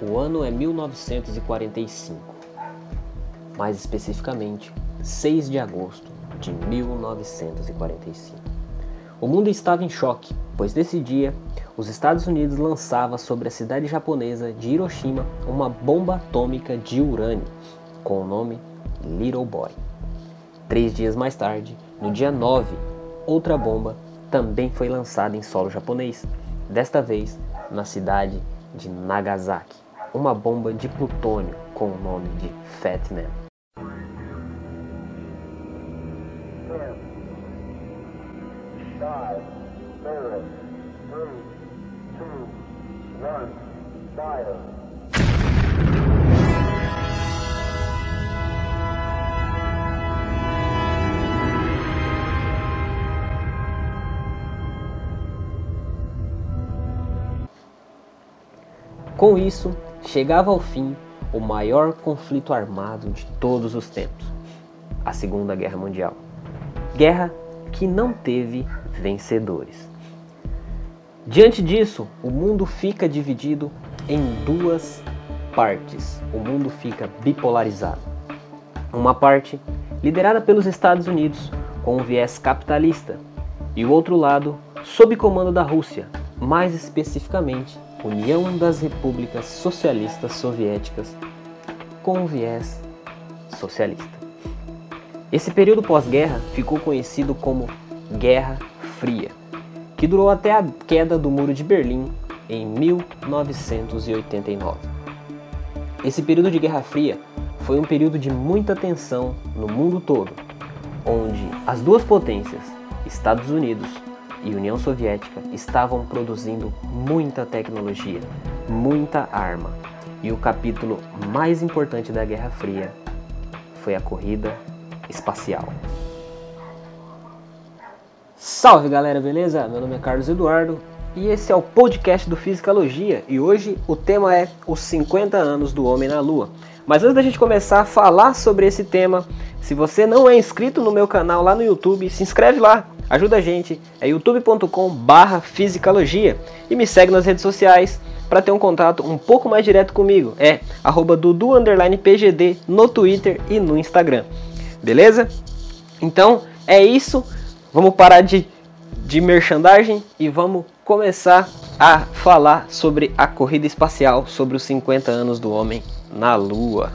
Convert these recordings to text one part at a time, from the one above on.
O ano é 1945, mais especificamente 6 de agosto de 1945. O mundo estava em choque, pois nesse dia os Estados Unidos lançava sobre a cidade japonesa de Hiroshima uma bomba atômica de urânio, com o nome Little Boy. 3 dias mais tarde, no dia 9, outra bomba também foi lançada em solo japonês, desta vez na cidade de Nagasaki, uma bomba de plutônio com o nome de Fat Man. 10, 9, 4, 3, 2, 1, fire. Com isso, chegava ao fim o maior conflito armado de todos os tempos, a Segunda Guerra Mundial. Guerra que não teve vencedores. Diante disso, o mundo fica dividido em duas partes. O mundo fica bipolarizado. Uma parte liderada pelos Estados Unidos, com um viés capitalista, e o outro lado sob comando da Rússia, mais especificamente União das Repúblicas Socialistas Soviéticas, com um viés socialista. Esse período pós-guerra ficou conhecido como Guerra Fria, que durou até a queda do Muro de Berlim em 1989. Esse período de Guerra Fria foi um período de muita tensão no mundo todo, onde as duas potências, Estados Unidos e União Soviética, estavam produzindo muita tecnologia, muita arma. E o capítulo mais importante da Guerra Fria foi a corrida espacial. Salve galera, beleza? Meu nome é Carlos Eduardo e esse é o podcast do Fisicalogia, e hoje o tema é os 50 anos do homem na Lua. Mas antes da gente começar a falar sobre esse tema, se você não é inscrito no meu canal lá no YouTube, se inscreve lá, ajuda a gente, é youtube.com/fisicalogia, e me segue nas redes sociais para ter um contato um pouco mais direto comigo, é @dudu_pgd no Twitter e no Instagram, beleza? Então é isso, vamos parar de merchandising e vamos começar a falar sobre a corrida espacial, sobre os 50 anos do homem na Lua.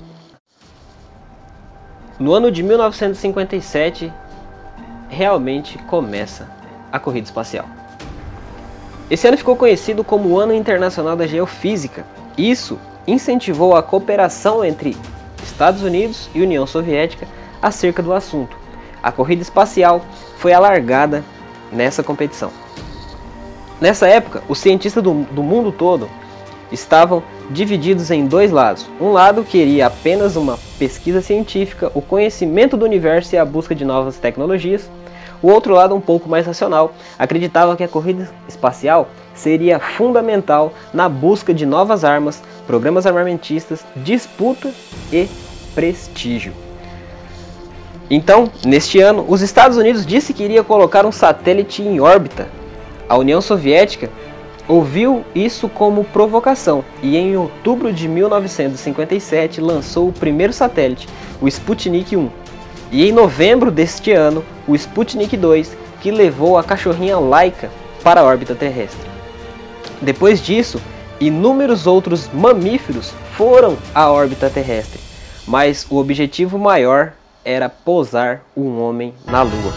No ano de 1957, realmente começa a corrida espacial. Esse ano ficou conhecido como o Ano Internacional da Geofísica. Isso incentivou a cooperação entre Estados Unidos e União Soviética acerca do assunto. A corrida espacial foi alargada nessa competição. Nessa época, os cientistas do mundo todo estavam divididos em dois lados. Um lado queria apenas uma pesquisa científica, o conhecimento do universo e a busca de novas tecnologias. O outro lado, um pouco mais racional, acreditava que a corrida espacial seria fundamental na busca de novas armas, programas armamentistas, disputa e prestígio. Então, neste ano, os Estados Unidos disse que iria colocar um satélite em órbita. A União Soviética ouviu isso como provocação e em outubro de 1957 lançou o primeiro satélite, o Sputnik 1. E em novembro deste ano, o Sputnik 2, que levou a cachorrinha Laika para a órbita terrestre. Depois disso, inúmeros outros mamíferos foram à órbita terrestre, mas o objetivo maior era pousar um homem na Lua.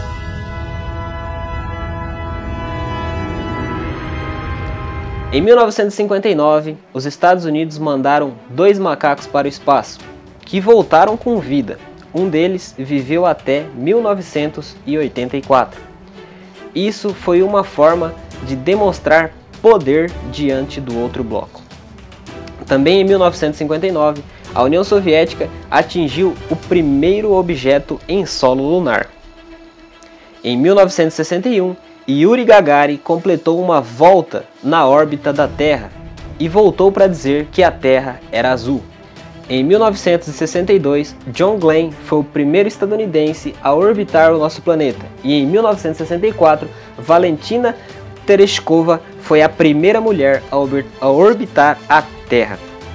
Em 1959, os Estados Unidos mandaram 2 macacos para o espaço, que voltaram com vida. Um deles viveu até 1984. Isso foi uma forma de demonstrar poder diante do outro bloco. Também em 1959, a União Soviética atingiu o primeiro objeto em solo lunar. Em 1961, Yuri Gagarin completou uma volta na órbita da Terra e voltou para dizer que a Terra era azul. Em 1962, John Glenn foi o primeiro estadunidense a orbitar o nosso planeta. E em 1964, Valentina Tereshkova foi a primeira mulher a orbitar a Terra.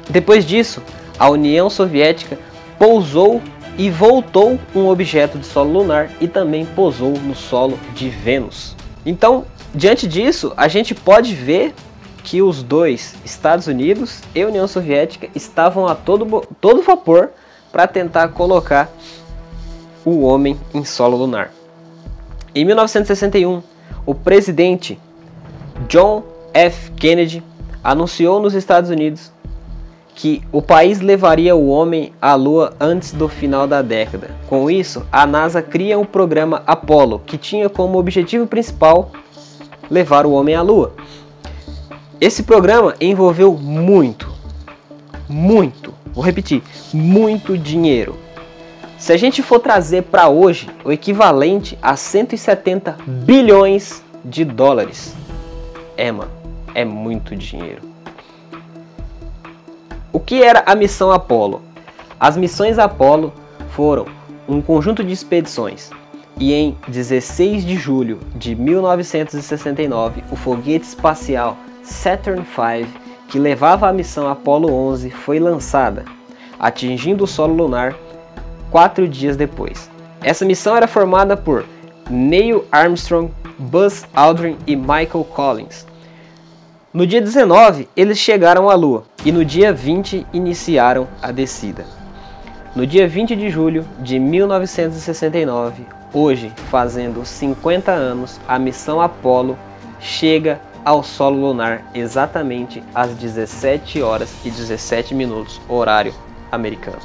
Depois disso, a União Soviética pousou e voltou um objeto de solo lunar e também pousou no solo de Vênus. Então, diante disso, a gente pode ver que os dois, Estados Unidos e União Soviética, estavam a todo vapor para tentar colocar o homem em solo lunar. Em 1961, o presidente John F. Kennedy anunciou nos Estados Unidos que o país levaria o homem à Lua antes do final da década. Com isso, a NASA cria o programa Apollo, que tinha como objetivo principal levar o homem à Lua. Esse programa envolveu muito dinheiro. Se a gente for trazer para hoje o equivalente a 170 bilhões de dólares, é muito dinheiro. O que era a missão Apollo? As missões Apollo foram um conjunto de expedições e em 16 de julho de 1969 o foguete espacial Saturn V, que levava a missão Apollo 11, foi lançada, atingindo o solo lunar 4 dias depois. Essa missão era formada por Neil Armstrong, Buzz Aldrin e Michael Collins. No dia 19, eles chegaram à Lua e no dia 20 iniciaram a descida. No dia 20 de julho de 1969, hoje fazendo 50 anos, a missão Apollo chega ao solo lunar exatamente às 17 horas e 17 minutos, horário americano.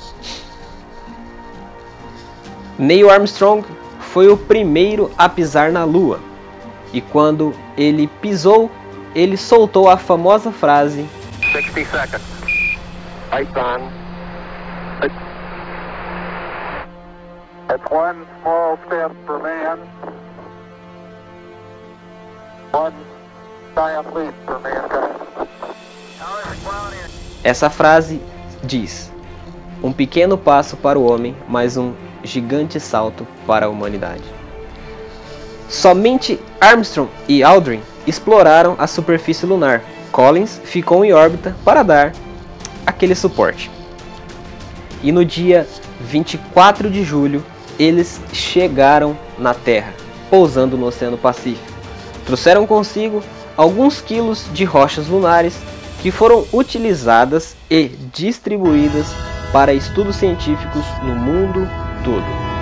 Neil Armstrong foi o primeiro a pisar na Lua e quando ele pisou, ele soltou a famosa frase 60 seconds. Lights on. It's one small step for man. One giant leap for mankind. Essa frase diz: um pequeno passo para o homem, mas um gigante salto para a humanidade. Somente Armstrong e Aldrin exploraram a superfície lunar. Collins ficou em órbita para dar aquele suporte. E no dia 24 de julho, eles chegaram na Terra, pousando no Oceano Pacífico. Trouxeram consigo alguns quilos de rochas lunares que foram utilizadas e distribuídas para estudos científicos no mundo todo.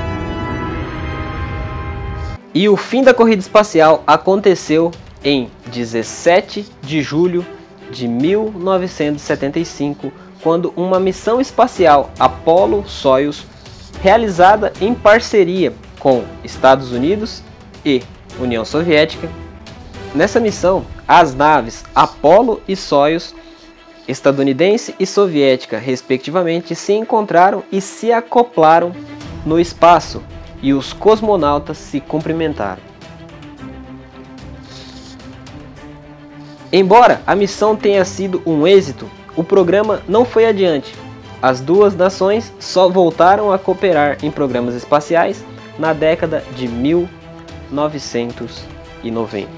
E o fim da corrida espacial aconteceu em 17 de julho de 1975, quando uma missão espacial Apollo-Soyuz, realizada em parceria com Estados Unidos e União Soviética. Nessa missão, as naves Apollo e Soyuz, estadunidense e soviética respectivamente, se encontraram e se acoplaram no espaço, e os cosmonautas se cumprimentaram. Embora a missão tenha sido um êxito, o programa não foi adiante. As duas nações só voltaram a cooperar em programas espaciais na década de 1990.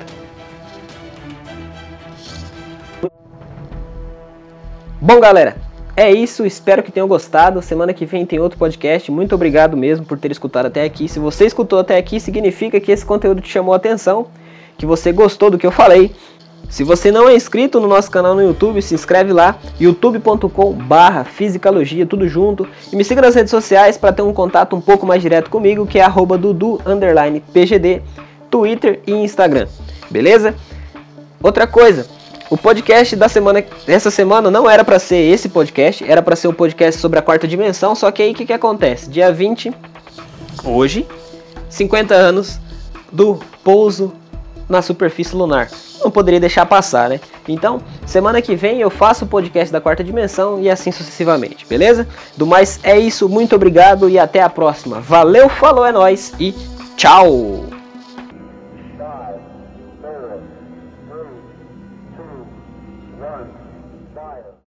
Bom, galera, é isso, espero que tenham gostado. Semana que vem tem outro podcast. Muito obrigado mesmo por ter escutado até aqui. Se você escutou até aqui, significa que esse conteúdo te chamou a atenção, que você gostou do que eu falei. Se você não é inscrito no nosso canal no YouTube, se inscreve lá, youtube.com/fisicalogia, tudo junto. E me siga nas redes sociais para ter um contato um pouco mais direto comigo, que é @dudu_pgd, Twitter e Instagram. Beleza? Outra coisa, o podcast dessa semana não era para ser esse podcast, era para ser um podcast sobre a quarta dimensão, só que aí o que acontece? Dia 20, hoje, 50 anos do pouso na superfície lunar. Não poderia deixar passar, né? Então, semana que vem eu faço o podcast da quarta dimensão e assim sucessivamente, beleza? Do mais é isso, muito obrigado e até a próxima. Valeu, falou, é nóis e tchau!